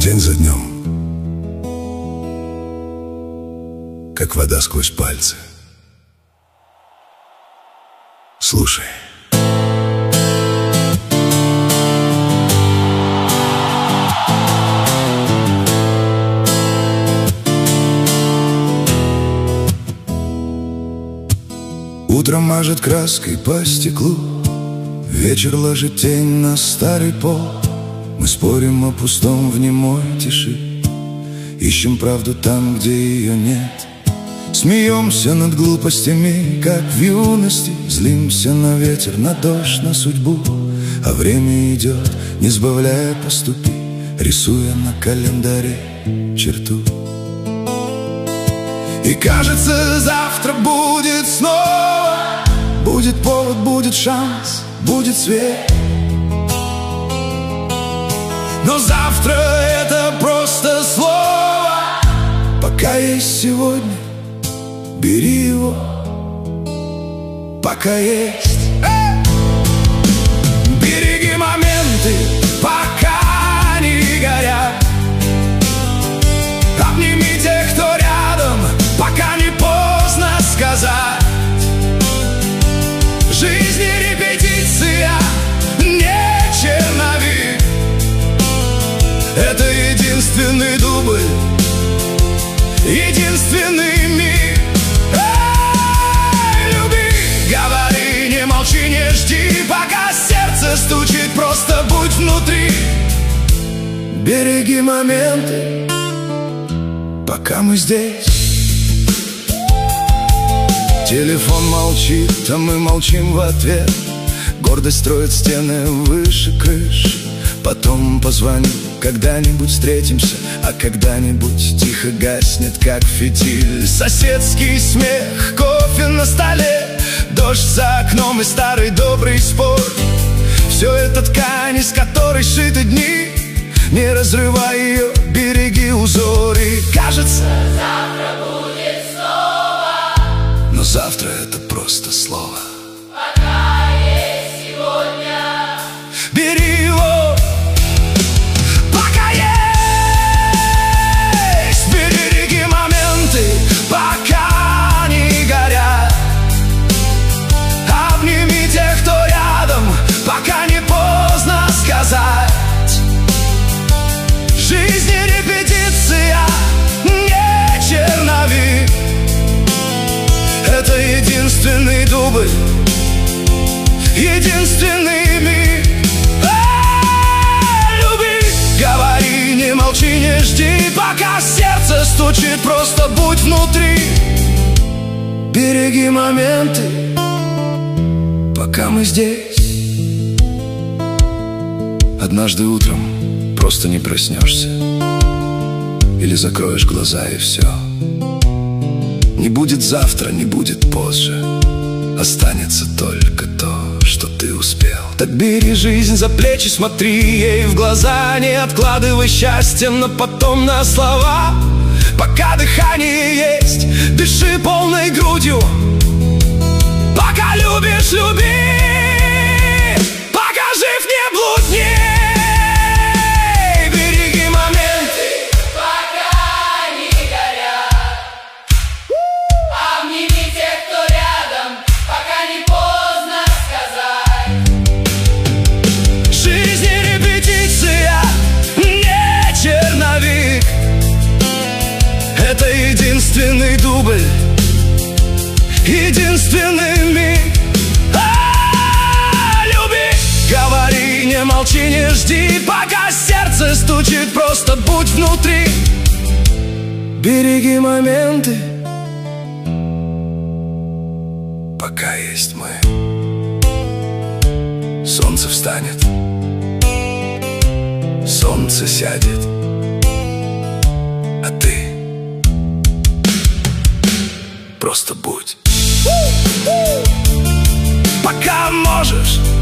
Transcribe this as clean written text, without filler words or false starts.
День за днем, как вода сквозь пальцы. Слушай. Утром мажет краской по стеклу, вечер ложит тень на старый пол. Мы спорим о пустом в немой тиши, ищем правду там, где ее нет. Смеемся над глупостями, как в юности, злимся на ветер, на дождь, на судьбу. А время идет, не сбавляя по ступи, рисуя на календаре черту. И кажется, завтра будет снова, будет повод, будет шанс, будет свет. Но завтра это просто слово. Пока есть сегодня, бери его, пока есть. Береги моменты, пока не горят. Обними тех, кто рядом, пока не поздно сказать. Жизнь не репетиция, не черновик. Это единственный дубль, единственный миг. Люби, говори, не молчи, не жди, пока сердце стучит, просто будь внутри. Береги моменты, пока мы здесь. Телефон молчит, а мы молчим в ответ. Гордость строит стены выше крыш. Потом позвоню, когда-нибудь встретимся, а когда-нибудь тихо гаснет, как фитиль. Соседский смех, кофе на столе, дождь за окном и старый добрый спор. Все это ткань, из которой сшиты дни. Не разрывай ее, береги узоры. Кажется, завтра будет снова, но завтра это просто слово. Пока есть сегодня, бери его, пока есть. Береги моменты, пока не горят. Обними тех, кто рядом, пока не поздно сказать. Жизнь не репетиция, не черновик. Это единственный дубль, единственный миг. Люби, говори, не молчи, не жди, пока сердце стучит, просто будь внутри. Береги моменты, пока мы здесь. Однажды утром просто не проснешься, или закроешь глаза и все. Не будет завтра, не будет позже, останется только то, что ты успел. Так бери жизнь за плечи, смотри ей в глаза, не откладывай счастье на потом, на слова. Пока дыхание есть, дыши полной грудью. Пока любишь, люби, пока жив, не блудни. Это единственный дубль, единственный миг. Люби, говори, не молчи, не жди, пока сердце стучит, просто будь внутри. Береги моменты, пока есть мы. Солнце встанет, солнце сядет, а ты просто будь. Пока можешь,